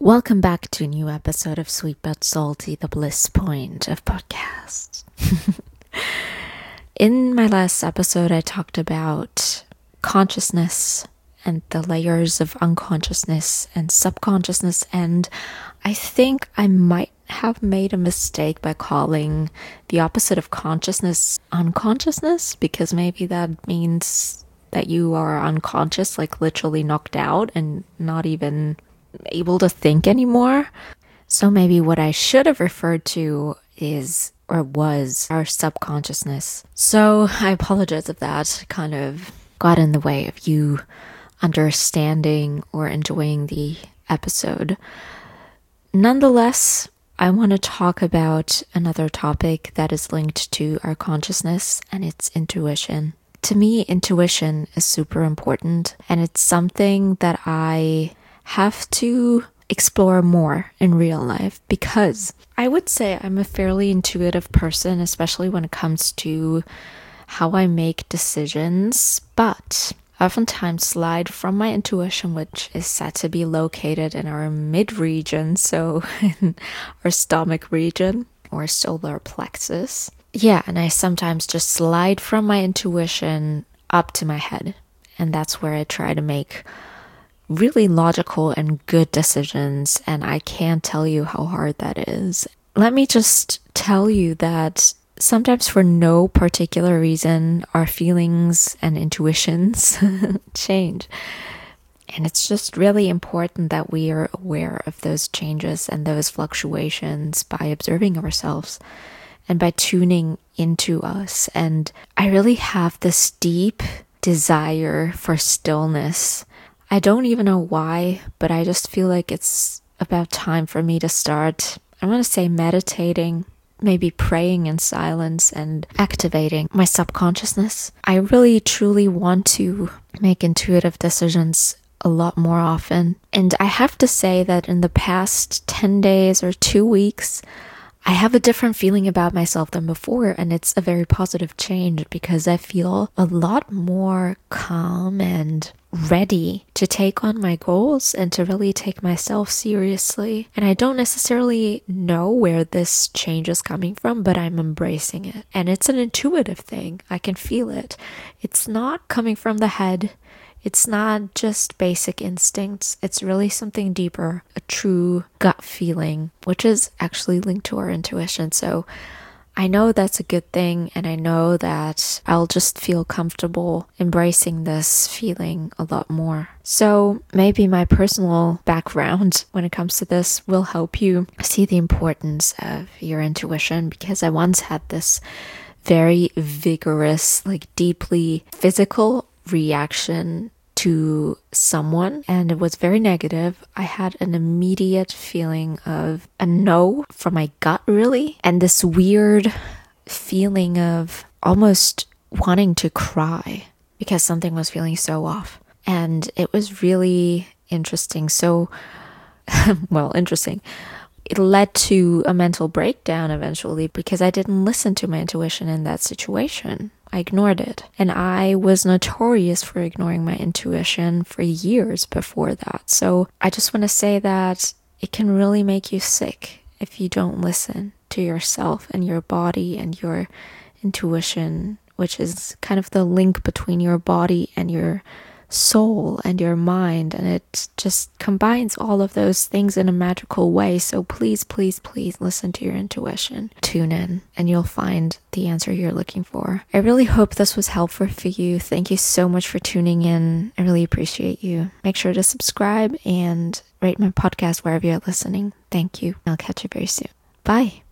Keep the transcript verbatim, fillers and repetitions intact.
Welcome back to a new episode of Sweet But Salty, the bliss point of podcasts. In my last episode, I talked about consciousness and the layers of unconsciousness and subconsciousness, and I think I might have made a mistake by calling the opposite of consciousness unconsciousness, because maybe that means that you are unconscious, like literally knocked out and not even able to think anymore. So maybe what I should have referred to is or was our subconsciousness. So I apologize if that kind of got in the way of you understanding or enjoying the episode. Nonetheless, I want to talk about another topic that is linked to our consciousness, and it's intuition. To me, intuition is super important, and it's something that I have to explore more in real life, because I would say I'm a fairly intuitive person, especially when it comes to how I make decisions, but I oftentimes slide from my intuition, which is said to be located in our mid region, so in our stomach region or solar plexus. Yeah, and I sometimes just slide from my intuition up to my head, and that's where I try to make really logical and good decisions, and I can't tell you how hard that is. Let me just tell you that sometimes for no particular reason, our feelings and intuitions change. And it's just really important that we are aware of those changes and those fluctuations by observing ourselves and by tuning into us. And I really have this deep desire for stillness. I don't even know why, but I just feel like it's about time for me to start, I'm going to say meditating, maybe praying in silence and activating my subconsciousness. I really truly want to make intuitive decisions a lot more often. And I have to say that in the past ten days or two weeks, I have a different feeling about myself than before, and it's a very positive change because I feel a lot more calm and ready to take on my goals and to really take myself seriously. And I don't necessarily know where this change is coming from, but I'm embracing it. And it's an intuitive thing. I can feel it. It's not coming from the head. It's not just basic instincts. It's really something deeper, a true gut feeling, which is actually linked to our intuition. So I know that's a good thing, and I know that I'll just feel comfortable embracing this feeling a lot more. So maybe my personal background when it comes to this will help you see the importance of your intuition, because I once had this very vigorous, like deeply physical reaction to someone, and it was very negative. I had an immediate feeling of a no from my gut, really, and this weird feeling of almost wanting to cry because something was feeling so off. And it was really interesting. So, well, interesting. It led to a mental breakdown eventually because I didn't listen to my intuition in that situation. I ignored it. And I was notorious for ignoring my intuition for years before that. So I just want to say that it can really make you sick if you don't listen to yourself and your body and your intuition, which is kind of the link between your body and your soul and your mind, and it just combines all of those things in a magical way. So please, please, please listen to your intuition. Tune in and you'll find the answer you're looking for. I really hope this was helpful for you. Thank you so much for tuning in. I really appreciate you. Make sure to subscribe and rate my podcast wherever you're listening. Thank you. I'll catch you very soon. Bye.